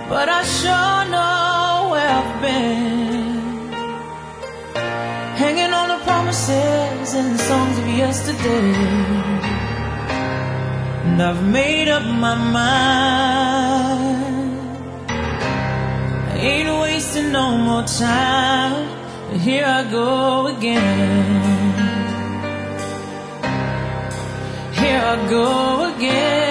but I sure know where I've been. Hanging on the promises and the songs of yesterday. And I've made up my mind. I ain't wasting no more time, but here I go again. Here I go again.